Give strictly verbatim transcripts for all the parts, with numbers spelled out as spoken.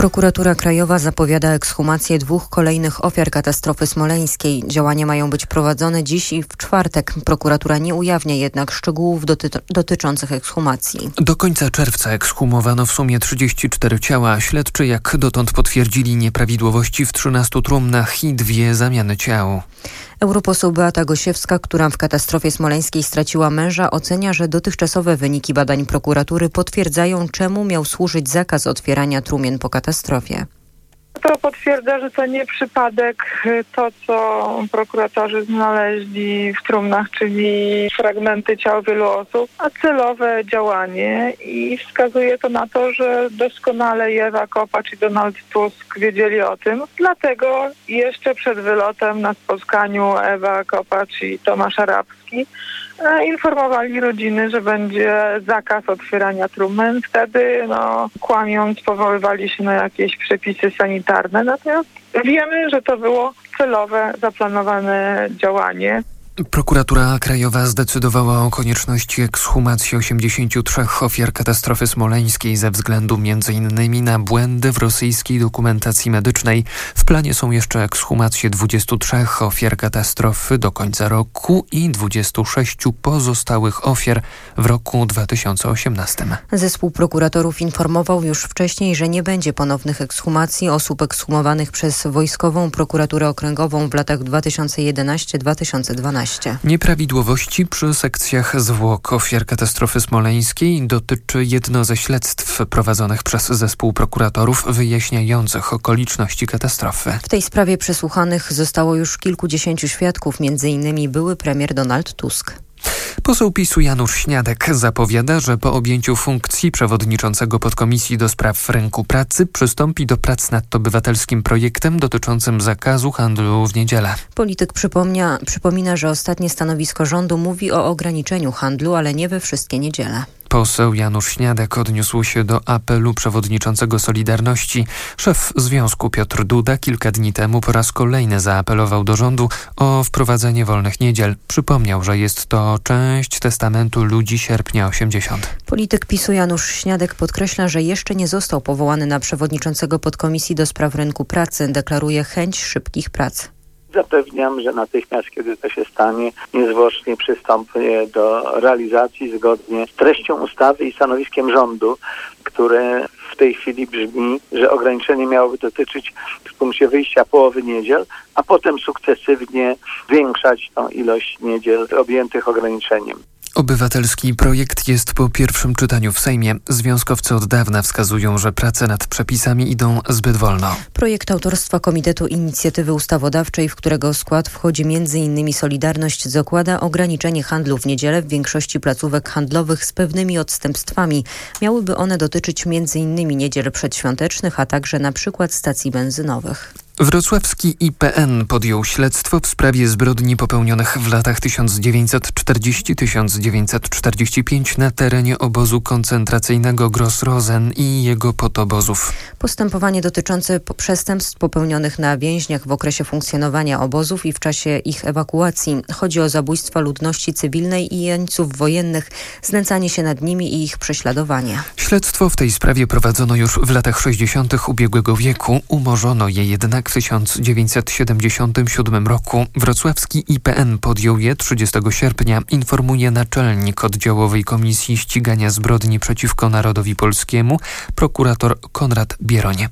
Prokuratura Krajowa zapowiada ekshumację dwóch kolejnych ofiar katastrofy smoleńskiej. Działania mają być prowadzone dziś i w czwartek. Prokuratura nie ujawnia jednak szczegółów doty- dotyczących ekshumacji. Do końca czerwca ekshumowano w sumie trzydzieści cztery ciała. Śledczy jak dotąd potwierdzili nieprawidłowości w trzynastu trumnach i dwie zamiany ciał. Europoseł Beata Gosiewska, która w katastrofie smoleńskiej straciła męża, ocenia, że dotychczasowe wyniki badań prokuratury potwierdzają, czemu miał służyć zakaz otwierania trumien po katastrofie. To potwierdza, że to nie przypadek to, co prokuratorzy znaleźli w trumnach, czyli fragmenty ciał wielu osób, a celowe działanie i wskazuje to na to, że doskonale Ewa Kopacz i Donald Tusk wiedzieli o tym. Dlatego jeszcze przed wylotem na spotkaniu Ewa Kopacz i Tomasz Arabski informowali rodziny, że będzie zakaz otwierania trumen. Wtedy, no, kłamiąc, powoływali się na jakieś przepisy sanitarne. Natomiast wiemy, że to było celowe, zaplanowane działanie. Prokuratura Krajowa zdecydowała o konieczności ekshumacji osiemdziesięciu trzech ofiar katastrofy smoleńskiej ze względu między innymi na błędy w rosyjskiej dokumentacji medycznej. W planie są jeszcze ekshumacje dwudziestu trzech ofiar katastrofy do końca roku i dwudziestu sześciu pozostałych ofiar w roku dwa tysiące osiemnastym. Zespół prokuratorów informował już wcześniej, że nie będzie ponownych ekshumacji osób ekshumowanych przez Wojskową Prokuraturę Okręgową w latach dwa tysiące jedenastym do dwa tysiące dwunastego. Nieprawidłowości przy sekcjach zwłok ofiar katastrofy smoleńskiej dotyczy jedno ze śledztw prowadzonych przez zespół prokuratorów wyjaśniających okoliczności katastrofy. W tej sprawie przesłuchanych zostało już kilkudziesięciu świadków, między innymi były premier Donald Tusk. Poseł PiS-u Janusz Śniadek zapowiada, że po objęciu funkcji przewodniczącego podkomisji do spraw rynku pracy przystąpi do prac nad obywatelskim projektem dotyczącym zakazu handlu w niedzielę. Polityk przypomnia, przypomina, że ostatnie stanowisko rządu mówi o ograniczeniu handlu, ale nie we wszystkie niedziele. Poseł Janusz Śniadek odniósł się do apelu przewodniczącego Solidarności. Szef związku Piotr Duda kilka dni temu po raz kolejny zaapelował do rządu o wprowadzenie wolnych niedziel. Przypomniał, że jest to część testamentu ludzi sierpnia osiemdziesiątego. Polityk PiS-u Janusz Śniadek podkreśla, że jeszcze nie został powołany na przewodniczącego podkomisji do spraw rynku pracy. Deklaruje chęć szybkich prac. Zapewniam, że natychmiast, kiedy to się stanie, niezwłocznie przystąpię do realizacji zgodnie z treścią ustawy i stanowiskiem rządu, które w tej chwili brzmi, że ograniczenie miałoby dotyczyć w punkcie wyjścia połowy niedziel, a potem sukcesywnie zwiększać tą ilość niedziel objętych ograniczeniem. Obywatelski projekt jest po pierwszym czytaniu w Sejmie. Związkowcy od dawna wskazują, że prace nad przepisami idą zbyt wolno. Projekt autorstwa Komitetu Inicjatywy Ustawodawczej, w którego skład wchodzi między innymi Solidarność, zakłada ograniczenie handlu w niedzielę w większości placówek handlowych z pewnymi odstępstwami. Miałyby one dotyczyć między innymi niedziel przedświątecznych, a także na przykład stacji benzynowych. Wrocławski I P N podjął śledztwo w sprawie zbrodni popełnionych w latach tysiąc dziewięćset czterdziestym do tysiąc dziewięćset czterdziestego piątego na terenie obozu koncentracyjnego Gross Rosen i jego podobozów. Postępowanie dotyczące przestępstw popełnionych na więźniach w okresie funkcjonowania obozów i w czasie ich ewakuacji. Chodzi o zabójstwa ludności cywilnej i jeńców wojennych, znęcanie się nad nimi i ich prześladowanie. Śledztwo w tej sprawie prowadzono już w latach sześćdziesiątych ubiegłego wieku. Umorzono je jednak w tysiąc dziewięćset siedemdziesiątym siódmym roku. Wrocławski I P N podjął je trzydziestego sierpnia, informuje naczelnik oddziałowej Komisji Ścigania Zbrodni przeciwko Narodowi Polskiemu, prokurator Konrad Bieroń.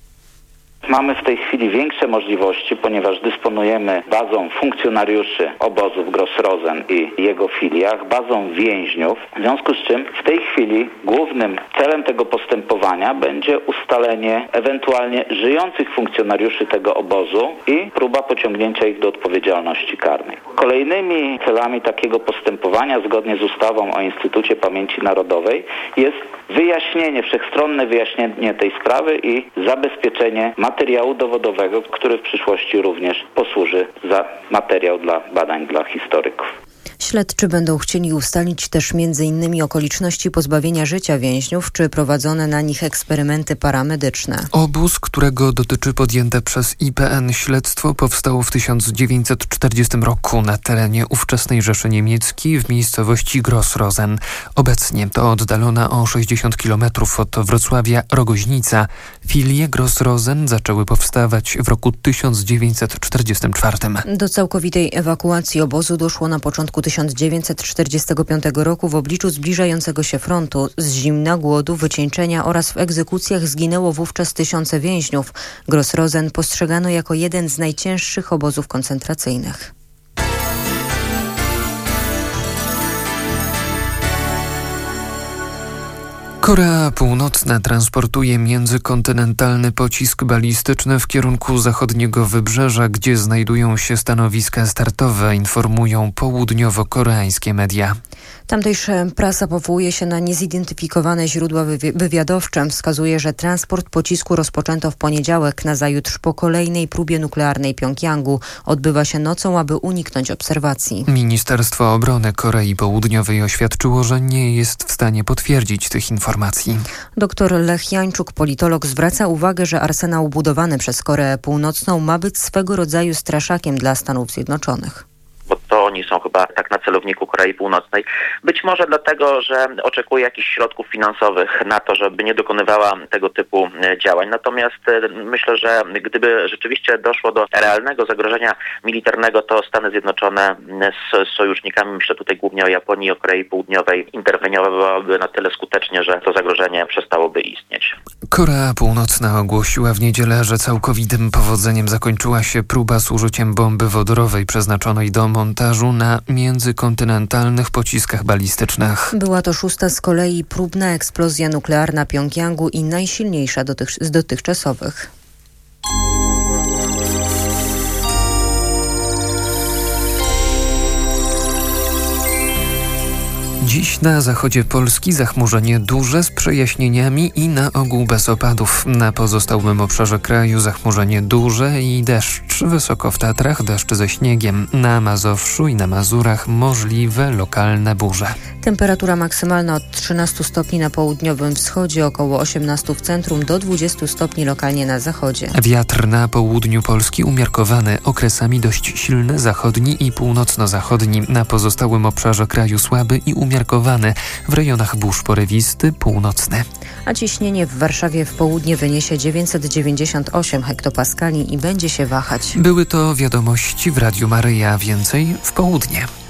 Mamy w tej chwili większe możliwości, ponieważ dysponujemy bazą funkcjonariuszy obozów Gross Rosen i jego filiach, bazą więźniów, w związku z czym w tej chwili głównym celem tego postępowania będzie ustalenie ewentualnie żyjących funkcjonariuszy tego obozu i próba pociągnięcia ich do odpowiedzialności karnej. Kolejnymi celami takiego postępowania, zgodnie z ustawą o Instytucie Pamięci Narodowej, jest wyjaśnienie, wszechstronne wyjaśnienie tej sprawy i zabezpieczenie materiału dowodowego, który w przyszłości również posłuży za materiał dla badań dla historyków. Śledczy będą chcieli ustalić też między innymi okoliczności pozbawienia życia więźniów czy prowadzone na nich eksperymenty paramedyczne. Obóz, którego dotyczy podjęte przez I P N śledztwo, powstał w tysiąc dziewięćset czterdziestym roku na terenie ówczesnej Rzeszy Niemieckiej w miejscowości Grossrosen. Obecnie to oddalona o sześćdziesiąt kilometrów od Wrocławia Rogoźnica. Filie Grossrosen zaczęły powstawać w roku tysiąc dziewięćset czterdziestym czwartym. Do całkowitej ewakuacji obozu doszło na początku tysiąc dziewięćset czterdziestego piątego roku w obliczu zbliżającego się frontu. Z zimna, głodu, wycieńczenia oraz w egzekucjach zginęło wówczas tysiące więźniów. Grossrosen postrzegano jako jeden z najcięższych obozów koncentracyjnych. Korea Północna transportuje międzykontynentalny pocisk balistyczny w kierunku zachodniego wybrzeża, gdzie znajdują się stanowiska startowe, informują południowo-koreańskie media. Tamtejsza prasa powołuje się na niezidentyfikowane źródła wywi- wywiadowcze. Wskazuje, że transport pocisku rozpoczęto w poniedziałek, nazajutrz po kolejnej próbie nuklearnej Pjongjangu. Odbywa się nocą, aby uniknąć obserwacji. Ministerstwo Obrony Korei Południowej oświadczyło, że nie jest w stanie potwierdzić tych informacji. Doktor Lech Jańczuk, politolog, zwraca uwagę, że arsenał budowany przez Koreę Północną ma być swego rodzaju straszakiem dla Stanów Zjednoczonych. Bo to oni są chyba tak na celowniku Korei Północnej. Być może dlatego, że oczekuje jakichś środków finansowych na to, żeby nie dokonywała tego typu działań. Natomiast myślę, że gdyby rzeczywiście doszło do realnego zagrożenia militarnego, to Stany Zjednoczone z sojusznikami, myślę tutaj głównie o Japonii i o Korei Południowej, interweniowałyby na tyle skutecznie, że to zagrożenie przestałoby istnieć. Korea Północna ogłosiła w niedzielę, że całkowitym powodzeniem zakończyła się próba z użyciem bomby wodorowej przeznaczonej do montażu na międzykontynentalnych pociskach balistycznych. Była to szósta z kolei próbna eksplozja nuklearna Pjongjangu i najsilniejsza dotych- z dotychczasowych. Dziś na zachodzie Polski zachmurzenie duże z przejaśnieniami i na ogół bez opadów. Na pozostałym obszarze kraju zachmurzenie duże i deszcz. Wysoko w Tatrach deszcz ze śniegiem. Na Mazowszu i na Mazurach możliwe lokalne burze. Temperatura maksymalna od trzynastu stopni na południowym wschodzie, około osiemnastu w centrum, do dwudziestu stopni lokalnie na zachodzie. Wiatr na południu Polski umiarkowany, okresami dość silny, zachodni i północno-zachodni. Na pozostałym obszarze kraju słaby i umiarkowany. W rejonach burz porywisty, północny. A ciśnienie w Warszawie w południe wyniesie dziewięćset dziewięćdziesiąt osiem hektopaskali i będzie się wahać. Były to wiadomości w Radiu Maryja. Więcej w południe.